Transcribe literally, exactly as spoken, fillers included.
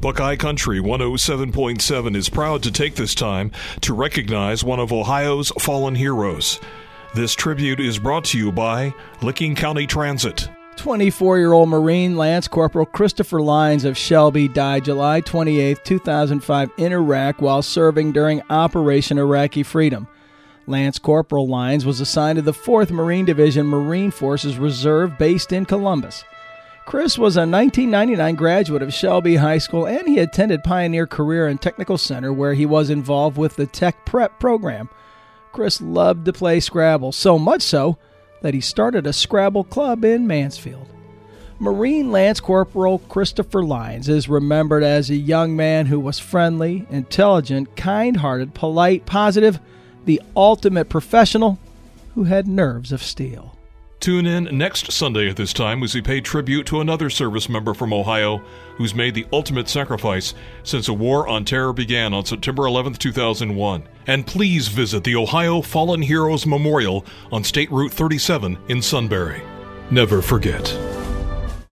Buckeye Country one oh seven point seven is proud to take this time to recognize one of Ohio's fallen heroes. This tribute is brought to you by Licking County Transit. twenty-four-year-old Marine Lance Corporal Christopher Lyons of Shelby died July twenty-eighth, two thousand five in Iraq while serving during Operation Iraqi Freedom. Lance Corporal Lyons was assigned to the fourth Marine Division Marine Forces Reserve based in Columbus. Chris was a nineteen ninety-nine graduate of Shelby High School, and he attended Pioneer Career and Technical Center, where he was involved with the Tech Prep program. Chris loved to play Scrabble, so much so that he started a Scrabble club in Mansfield. Marine Lance Corporal Christopher Lyons is remembered as a young man who was friendly, intelligent, kind-hearted, polite, positive, the ultimate professional who had nerves of steel. Tune in next Sunday at this time as we pay tribute to another service member from Ohio who's made the ultimate sacrifice since a war on terror began on September eleventh, two thousand one. And please visit the Ohio Fallen Heroes Memorial on State Route thirty-seven in Sunbury. Never forget.